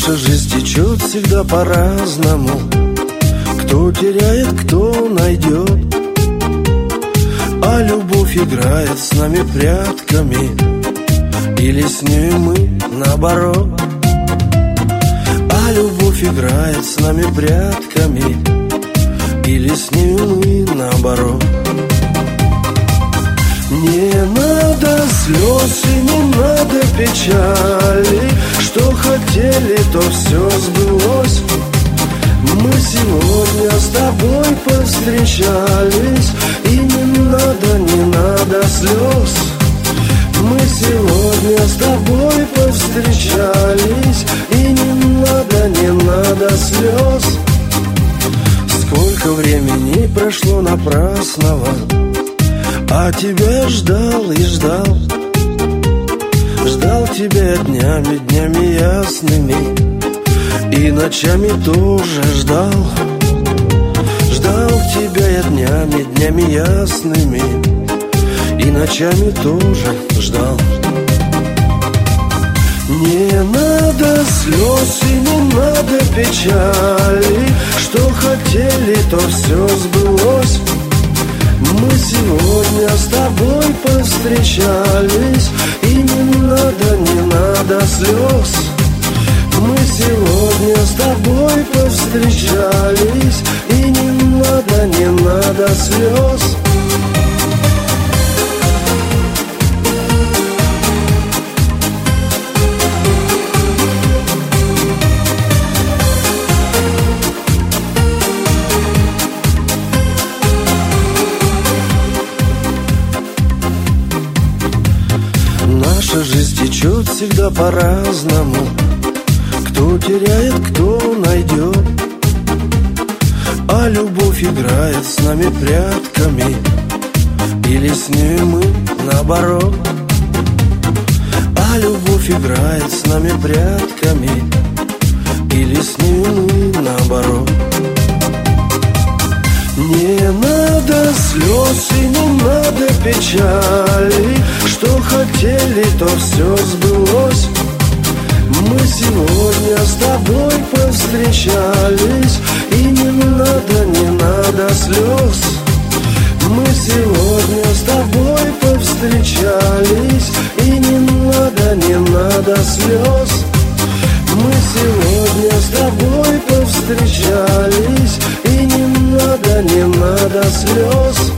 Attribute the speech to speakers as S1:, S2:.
S1: Наша жизнь течет всегда по-разному. Кто теряет, кто найдет. А любовь играет с нами прятками, или с ней мы наоборот. А любовь играет с нами прятками, или с ней мы наоборот. Не надо слез и не надо печали. Что хотели, то все сбылось. Мы сегодня с тобой повстречались, и не надо слез. Мы сегодня с тобой повстречались, и не надо слез. Сколько времени прошло напрасного, а тебя я ждал и ждал. Ждал тебя днями, днями ясными, и ночами тоже ждал. Ждал тебя я днями, днями ясными, и ночами тоже ждал. Не надо слез и не надо печали. Что хотели, то все сбылось. Мы сегодня с тобой повстречались, и не надо слез. Мы сегодня с тобой повстречались, и не надо слез. Наша жизнь течет всегда по-разному. Кто теряет, кто найдет. А любовь играет с нами прятками, или с ней мы наоборот. А любовь играет с нами прятками, или с ней мы наоборот. Не надо слез и не надо печали. Что хотели, то все сбылось. Мы сегодня с тобой повстречались, и не надо слез. Мы сегодня с тобой повстречались, и не надо слез. Мы сегодня с тобой повстречались, и не надо слез.